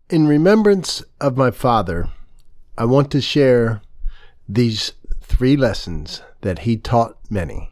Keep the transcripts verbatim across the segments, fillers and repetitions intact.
In remembrance of my father, I want to share these three lessons that he taught many.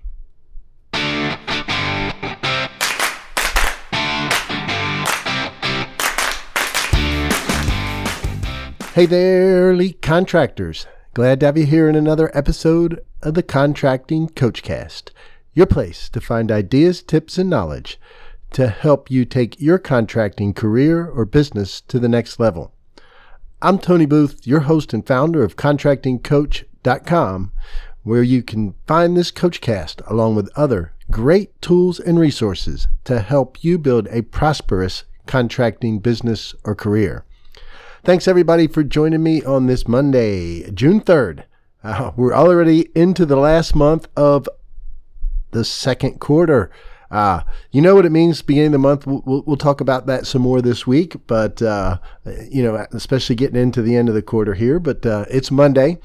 Hey there, elite contractors. Glad to have you here in another episode of the Contracting Coachcast, your place to find ideas, tips, and knowledge to help you take your contracting career or business to the next level. I'm Tony Booth, your host and founder of contracting coach dot com, where you can find this Coachcast along with other great tools and resources to help you build a prosperous contracting business or career. Thanks everybody for joining me on this Monday, June third. Uh, we're already into the last month of the second quarter. Uh, you know what it means beginning of the month. We'll, we'll, we'll talk about that some more this week, but, uh, you know, especially getting into the end of the quarter here, but, uh, it's Monday.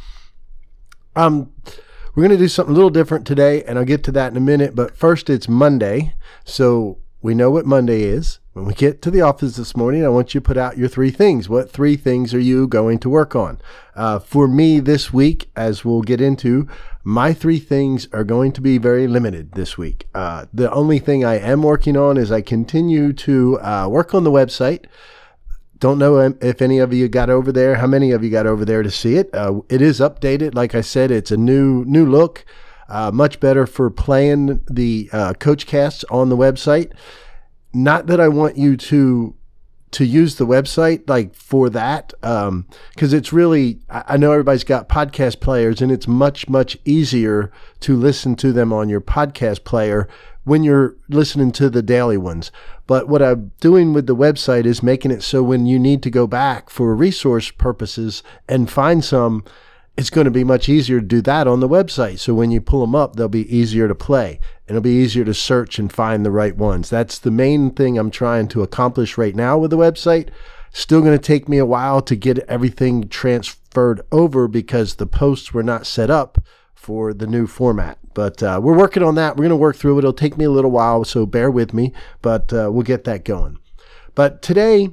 Um, we're going to do something a little different today, and I'll get to that in a minute, but first it's Monday. So we know what Monday is. When we get to the office this morning, I want you to put out your three things. What three things are you going to work on? Uh, for me this week, as we'll get into, my three things are going to be very limited this week. Uh, the only thing I am working on is I continue to uh, work on the website. Don't know if any of you got over there, how many of you got over there to see it. Uh, it is updated. Like I said, it's a new new look, uh, much better for playing the uh, Coachcasts on the website. Not that I want you to to use the website like for that, um, because it's really, I know everybody's got podcast players, and it's much, much easier to listen to them on your podcast player when you're listening to the daily ones. But what I'm doing with the website is making it so when you need to go back for resource purposes and find some, it's going to be much easier to do that on the website. So when you pull them up, they'll be easier to play. It'll be easier to search and find the right ones. That's the main thing I'm trying to accomplish right now with the website. Still going to take me a while to get everything transferred over because the posts were not set up for the new format. But uh, we're working on that. We're going to work through it. It'll take me a little while, so bear with me, but uh, we'll get that going. But today,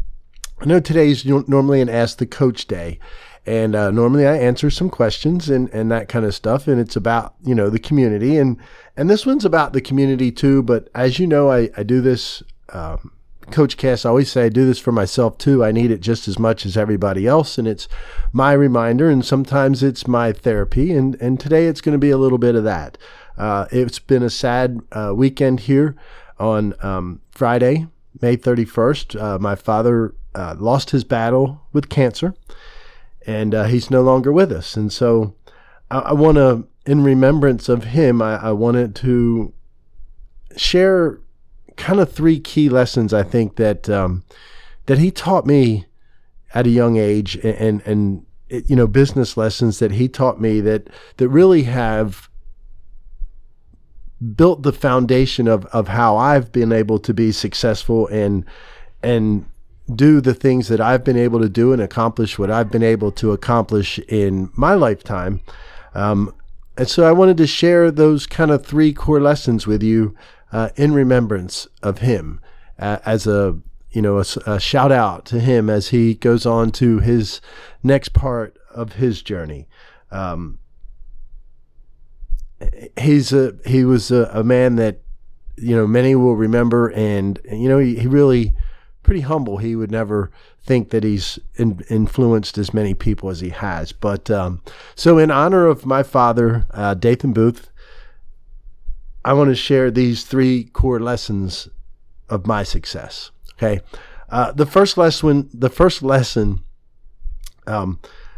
I know today's normally an Ask the Coach day. And uh, normally I answer some questions and, and that kind of stuff. And it's about, you know, the community. And, and this one's about the community too. But as you know, I, I do this, um, Coachcast, I always say I do this for myself too. I need it just as much as everybody else. And it's my reminder. And sometimes it's my therapy. And, and today it's going to be a little bit of that. Uh, it's been a sad uh, weekend here on um, Friday, May thirty-first. Uh, my father uh, lost his battle with cancer. And uh, he's no longer with us. And so I, I want to, in remembrance of him, I, I wanted to share kind of three key lessons, I think, that um, that he taught me at a young age, and, and it, you know, business lessons that he taught me that that really have built the foundation of, of how I've been able to be successful and and do the things that I've been able to do and accomplish what I've been able to accomplish in my lifetime. Um, and so I wanted to share those kind of three core lessons with you uh, in remembrance of him uh, as a, you know, a, a shout out to him as he goes on to his next part of his journey. Um, he's a, he was a, a man that, you know, many will remember, and, you know, he, he really, pretty humble. He would never think that he's in, influenced as many people as he has. But um, so in honor of my father, uh, Dathan Booth, I want to share these three core lessons of my success. Okay. Uh, the first lesson, the first lesson, um,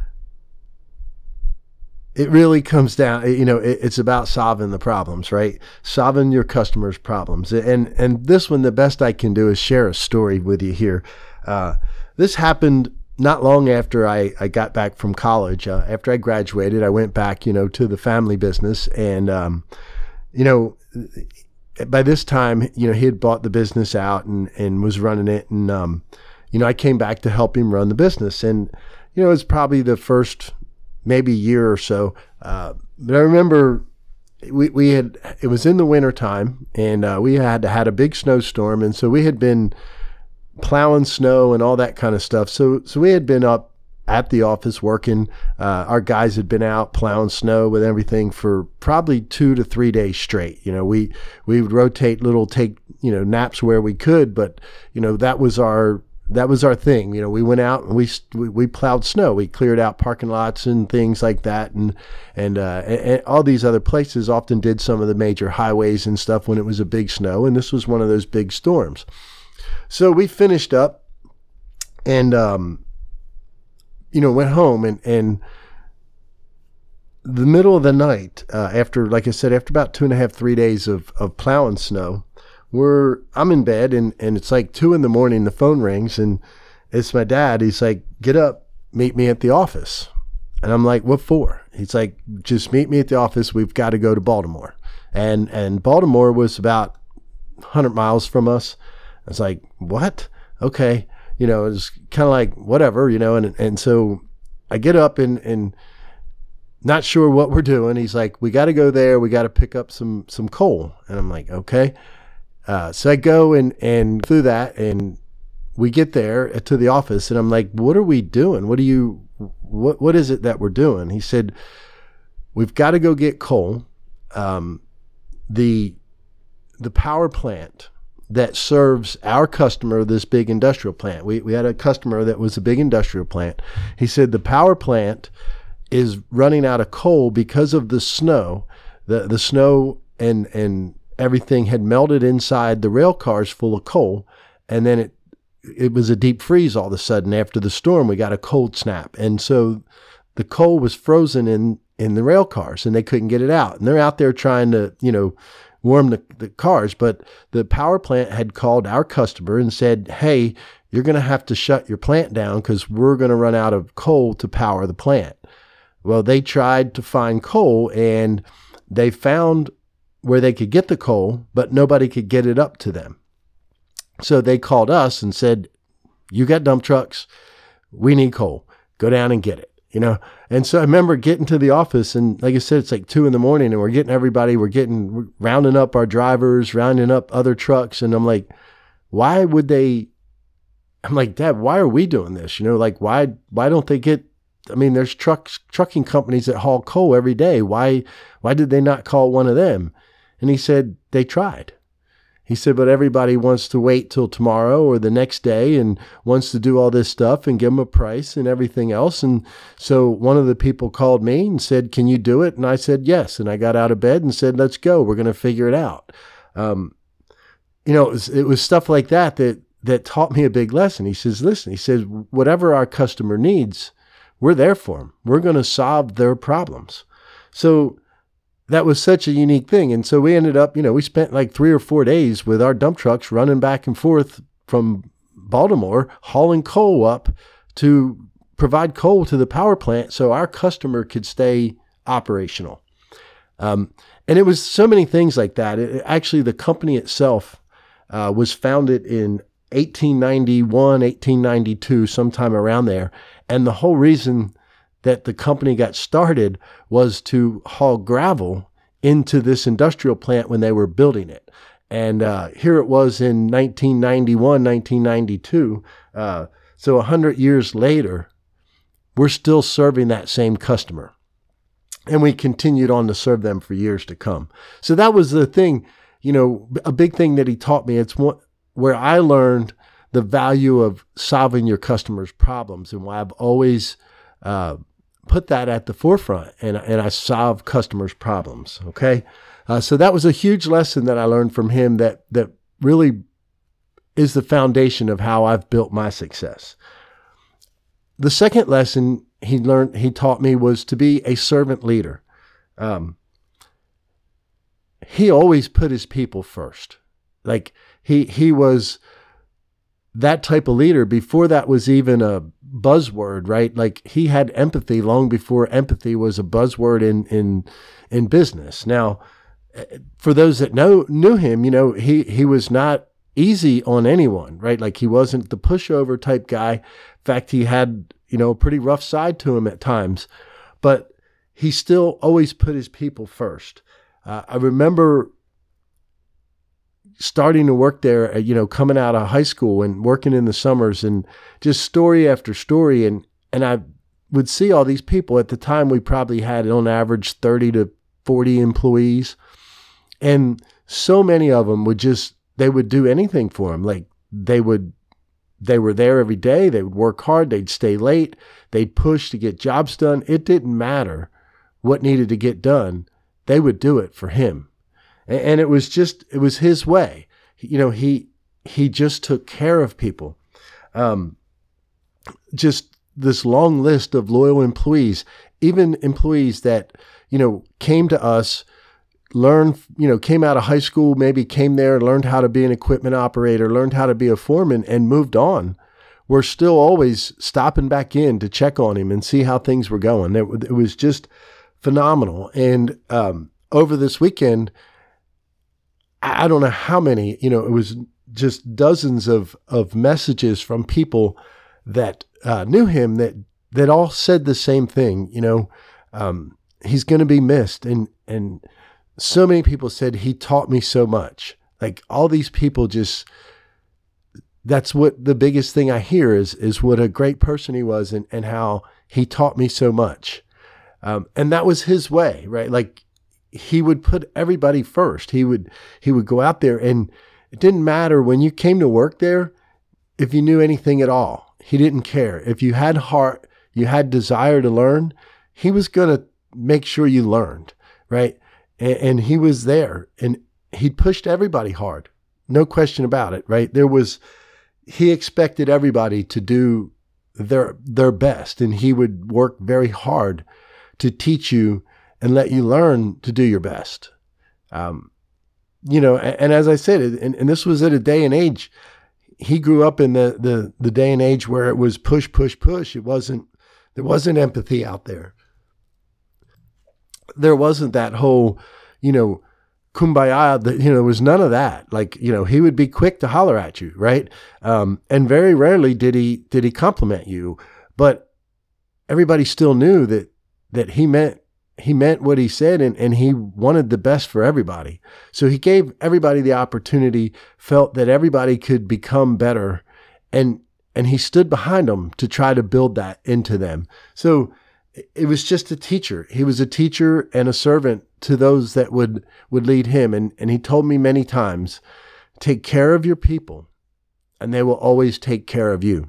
it really comes down, you know, it, it's about solving the problems, right? Solving your customers' problems. And and this one, the best I can do is share a story with you here. Uh, this happened not long after I, I got back from college. Uh, after I graduated, I went back, you know, to the family business. And, um, you know, by this time, you know, he had bought the business out and, and was running it. And, um, you know, I came back to help him run the business. And, you know, it was probably the first maybe year or so. Uh, but I remember we, we had, it was in the winter time, and uh, we had had a big snowstorm. And so we had been plowing snow and all that kind of stuff. So, so we had been up at the office working. Uh, our guys had been out plowing snow with everything for probably two to three days straight. You know, we, we would rotate little, take, you know, naps where we could, but, you know, that was our, that was our thing. You know, we went out and we, we, we plowed snow. We cleared out parking lots and things like that. And, and, uh, and, and all these other places often did some of the major highways and stuff when it was a big snow. And this was one of those big storms. So we finished up and, um, you know, went home and, and the middle of the night, uh, after, like I said, after about two and a half, three days of, of plowing snow, we're, I'm in bed and, and it's like two in the morning, the phone rings and it's my dad. He's like, get up, meet me at the office. And I'm like, what for? He's like, just meet me at the office. We've got to go to Baltimore. And, and Baltimore was about one hundred miles from us. I was like, what? Okay. You know, it's kind of like whatever, you know, and and so I get up and, and not sure what we're doing. He's like, we got to go there. We got to pick up some some coal. And I'm like, okay. Uh, so I go and, and through that and we get there to the office and I'm like, what are we doing? What do you, what what is it that we're doing? He said, we've got to go get coal. Um, the the power plant that serves our customer, this big industrial plant. We we had a customer that was a big industrial plant. He said the power plant is running out of coal because of the snow. The the snow and and everything had melted inside the rail cars full of coal, and then it it was a deep freeze all of a sudden after the storm. We got a cold snap, and so the coal was frozen in in the rail cars, and they couldn't get it out. And they're out there trying to, you know, warm the, the cars, but the power plant had called our customer and said, hey, you're going to have to shut your plant down because we're going to run out of coal to power the plant. Well, they tried to find coal and they found where they could get the coal, but nobody could get it up to them. So they called us and said, you got dump trucks. We need coal. Go down and get it. You know, and so I remember getting to the office and like I said, it's like two in the morning and we're getting everybody, we're getting, we're rounding up our drivers, rounding up other trucks. And I'm like, why would they, I'm like, Dad, why are we doing this? You know, like, why, why don't they get, I mean, there's trucks, trucking companies that haul coal every day. Why, why did they not call one of them? And he said, they tried. He said, but everybody wants to wait till tomorrow or the next day and wants to do all this stuff and give them a price and everything else. And so one of the people called me and said, can you do it? And I said, yes. And I got out of bed and said, let's go. We're going to figure it out. Um, you know, it was, it was stuff like that, that, that taught me a big lesson. He says, listen, he says, whatever our customer needs, we're there for them. We're going to solve their problems. So that was such a unique thing. And so we ended up, you know, we spent like three or four days with our dump trucks running back and forth from Baltimore, hauling coal up to provide coal to the power plant so our customer could stay operational. Um, and it was so many things like that. It, actually, the company itself uh, was founded in eighteen ninety-one, eighteen ninety-two, sometime around there. And the whole reason that the company got started was to haul gravel into this industrial plant when they were building it. And uh, here it was in nineteen ninety-one, nineteen ninety-two. Uh, so one hundred years later, we're still serving that same customer. And we continued on to serve them for years to come. So that was the thing, you know, a big thing that he taught me. It's one, where I learned the value of solving your customers' problems and why I've always uh, put that at the forefront, and, and I solve customers' problems. Okay. Uh, so that was a huge lesson that I learned from him that, that really is the foundation of how I've built my success. The second lesson he learned, he taught me was to be a servant leader. Um, he always put his people first. Like he, he was that type of leader before that was even a buzzword, right? Like he had empathy long before empathy was a buzzword in, in, in business. Now, for those that know, knew him, you know, he, he was not easy on anyone, right? Like he wasn't the pushover type guy. In fact, he had, you know, a pretty rough side to him at times, but he still always put his people first. Uh, I remember starting to work there, you know, coming out of high school and working in the summers, and just story after story. And, and I would see all these people. At the time, we probably had on average thirty to forty employees. And so many of them would just, they would do anything for them. Like they would, they were there every day. They would work hard. They'd stay late. They'd push to get jobs done. It didn't matter what needed to get done. They would do it for him. And it was just, it was his way. You know, he, he just took care of people. Um, just this long list of loyal employees, even employees that, you know, came to us, learned, you know, came out of high school, maybe came there, learned how to be an equipment operator, learned how to be a foreman, and moved on. We're still always stopping back in to check on him and see how things were going. It, it was just phenomenal. And um, over this weekend, I don't know how many, you know, it was just dozens of, of messages from people that uh, knew him that, that all said the same thing. You know, um, he's going to be missed. And, and so many people said, he taught me so much. Like all these people just, that's what the biggest thing I hear is, is what a great person he was, and, and how he taught me so much. Um, and that was his way, right? Like, he would put everybody first. He would, he would go out there, and it didn't matter when you came to work there, if you knew anything at all, he didn't care. If you had heart, you had desire to learn, he was going to make sure you learned, right? And, and he was there, and he pushed everybody hard. No question about it, right? There was, he expected everybody to do their, their best, and he would work very hard to teach you and let you learn to do your best. Um, you know, and, and as I said, and, and this was at a day and age, he grew up in the, the, the day and age where it was push, push, push. It wasn't, there wasn't empathy out there. There wasn't that whole, you know, kumbaya, that, you know, there was none of that. Like, you know, he would be quick to holler at you, right? Um, and very rarely did he, did he compliment you, but everybody still knew that, that he meant, he meant what he said, and, and he wanted the best for everybody. So he gave everybody the opportunity, felt that everybody could become better, and, and he stood behind them to try to build that into them. So it was just a teacher. He was a teacher and a servant to those that would, would lead him. And, and he told me many times, take care of your people, and they will always take care of you.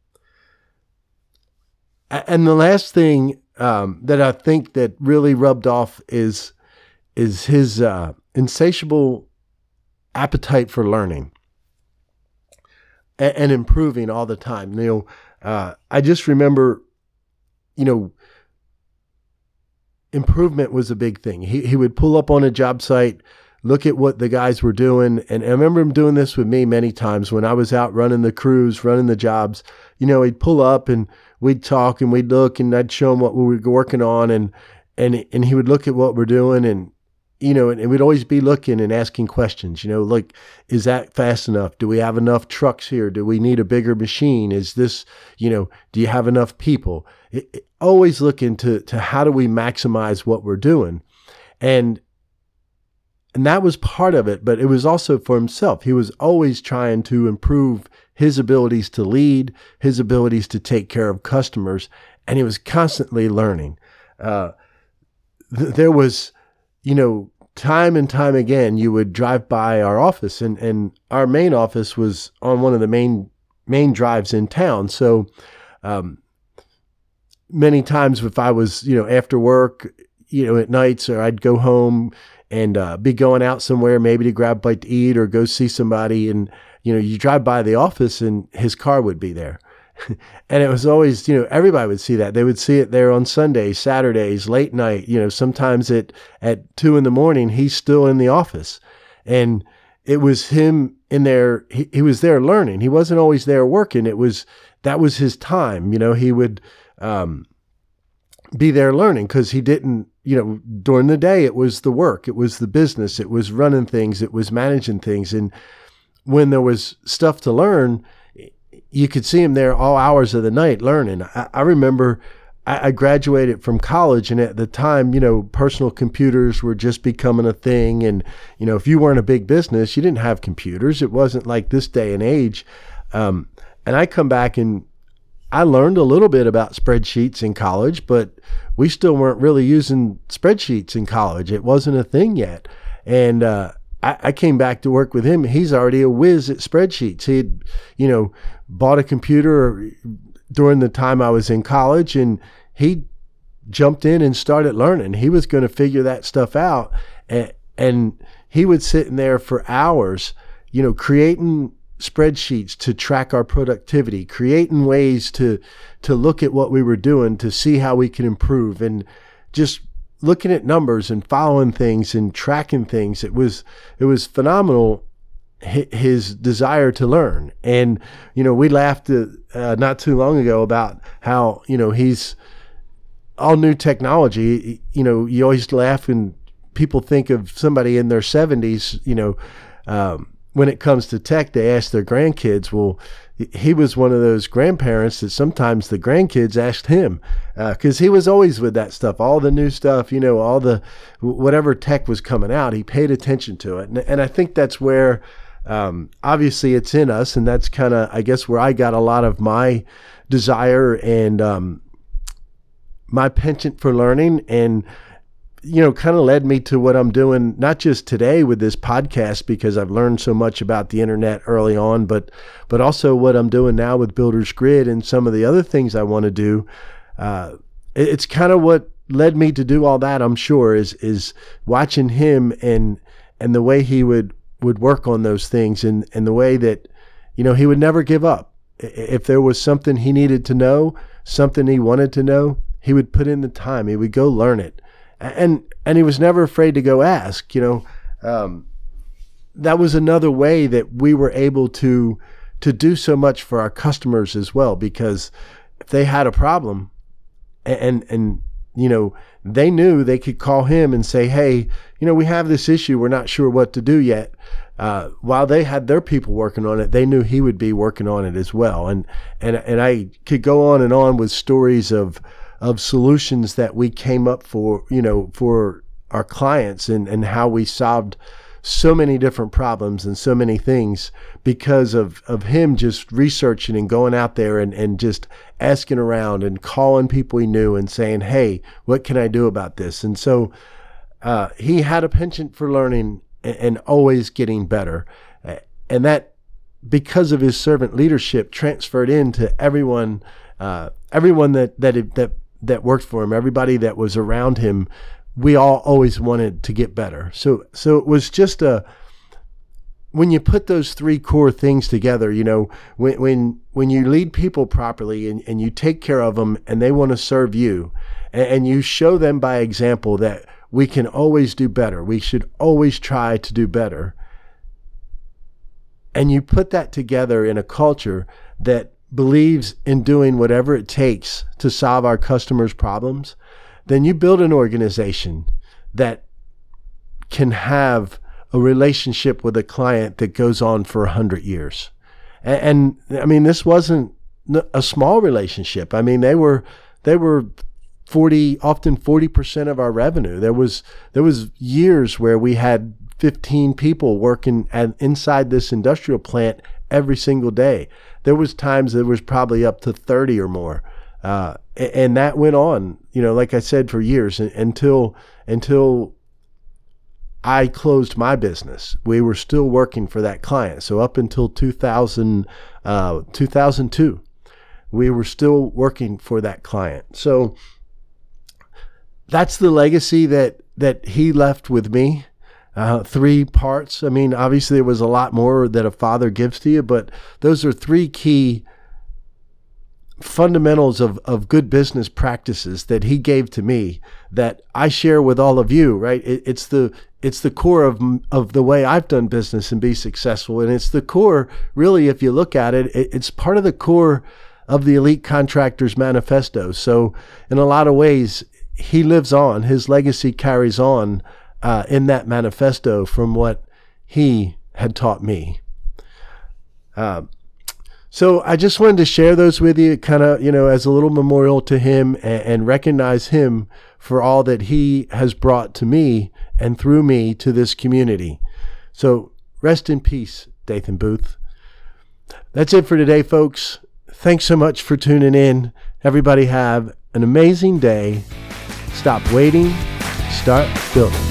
And the last thing um, that I think that really rubbed off is, is his uh, insatiable appetite for learning and, and improving all the time. You know, uh, I just remember, you know, improvement was a big thing. He he would pull up on a job site, look at what the guys were doing. And I remember him doing this with me many times when I was out running the crews, running the jobs. You know, he'd pull up and we'd talk and we'd look, and I'd show him what we were working on. And, and, and he would look at what we're doing, and, you know, and, and we'd always be looking and asking questions, you know, like, is that fast enough? Do we have enough trucks here? Do we need a bigger machine? Is this, you know, do you have enough people? It, it, always looking to, to how do we maximize what we're doing? And, and that was part of it, but it was also for himself. He was always trying to improve his abilities to lead, his abilities to take care of customers, and he was constantly learning. Uh, th- there was, you know, time and time again, you would drive by our office, and, and our main office was on one of the main, main drives in town. So, um, many times if I was, you know, after work, you know, at nights, or I'd go home and uh, be going out somewhere, maybe to grab a bite to eat or go see somebody. And, you know, you drive by the office and his car would be there. And it was always, you know, everybody would see that. They would see it there on Sundays, Saturdays, late night, you know, sometimes at, at two in the morning, he's still in the office. And it was him in there. He, he was there learning. He wasn't always there working. It was, that was his time. You know, he would um, be there learning, because he didn't, you know, during the day, it was the work, it was the business, it was running things, it was managing things. And when there was stuff to learn, you could see him there all hours of the night learning. I, I remember I, I graduated from college, and at the time, you know, personal computers were just becoming a thing. And, you know, if you weren't a big business, you didn't have computers. It wasn't like this day and age. Um, and I come back and I learned a little bit about spreadsheets in college, but we still weren't really using spreadsheets in college. It wasn't a thing yet. And uh, I, I came back to work with him. He's already a whiz at spreadsheets. He'd, you know, bought a computer during the time I was in college, and he jumped in and started learning. He was going to figure that stuff out. And, and he would sit in there for hours, you know, creating spreadsheets to track our productivity, creating ways to to look at what we were doing, to see how we could improve, and just looking at numbers and following things and tracking things. It was it was phenomenal, his desire to learn. And you know, we laughed uh, not too long ago about how, you know, he's all new technology. You know, you always laugh when people think of somebody in their seventies, you know, um, when it comes to tech, they ask their grandkids. Well, he was one of those grandparents that sometimes the grandkids asked him, because uh, he was always with that stuff, all the new stuff, you know, all the, whatever tech was coming out, he paid attention to it. And, and I think that's where, um, obviously it's in us. And that's kind of, I guess, where I got a lot of my desire and um, my penchant for learning, and you know, kind of led me to what I'm doing, not just today with this podcast, because I've learned so much about the internet early on, but but also what I'm doing now with Builders Grid and some of the other things I want to do. Uh, it, it's kind of what led me to do all that, I'm sure, is is watching him and and the way he would, would work on those things, and, and the way that, you know, he would never give up. If there was something he needed to know, something he wanted to know, he would put in the time. He would go learn it. And and he was never afraid to go ask, you know. Um, that was another way that we were able to to do so much for our customers as well, because if they had a problem and, and you know, they knew they could call him and say, hey, you know, we have this issue, we're not sure what to do yet. Uh, while they had their people working on it, they knew he would be working on it as well. And and and I could go on and on with stories of of solutions that we came up for, you know, for our clients, and, and how we solved so many different problems and so many things because of, of him just researching and going out there and, and just asking around and calling people he knew and saying, hey, what can I do about this? And so uh, he had a penchant for learning and, and always getting better. And that, because of his servant leadership, transferred into everyone, uh, everyone that, that, that, that worked for him, everybody that was around him. We all always wanted to get better. So, so it was just a, when you put those three core things together, you know, when, when, when you lead people properly and, and you take care of them and they want to serve you, and, and you show them by example that we can always do better. We should always try to do better. And you put that together in a culture that believes in doing whatever it takes to solve our customers' problems, then you build an organization that can have a relationship with a client that goes on for a hundred years. And, and I mean, this wasn't a small relationship. I mean, they were, they were forty, often forty percent of our revenue. There was, there was years where we had fifteen people working at, inside this industrial plant every single day. There was times there was probably up to thirty or more. Uh, and that went on, you know, like I said, for years until, until I closed my business. We were still working for that client. So up until two thousand, uh, two thousand two, we were still working for that client. So that's the legacy that, that he left with me. Uh, three parts. I mean, obviously there was a lot more that a father gives to you, but those are three key fundamentals of, of good business practices that he gave to me that I share with all of you, right? It, it's the, it's the core of, of the way I've done business and be successful. And it's the core, really, if you look at it, it it's part of the core of the Elite Contractors Manifesto. So in a lot of ways, he lives on, his legacy carries on uh, in that manifesto from what he had taught me. Uh, So I just wanted to share those with you, kind of, you know, as a little memorial to him, and, and recognize him for all that he has brought to me and through me to this community. So rest in peace, Dathan Booth. That's it for today, folks. Thanks so much for tuning in. Everybody have an amazing day. Stop waiting. Start building.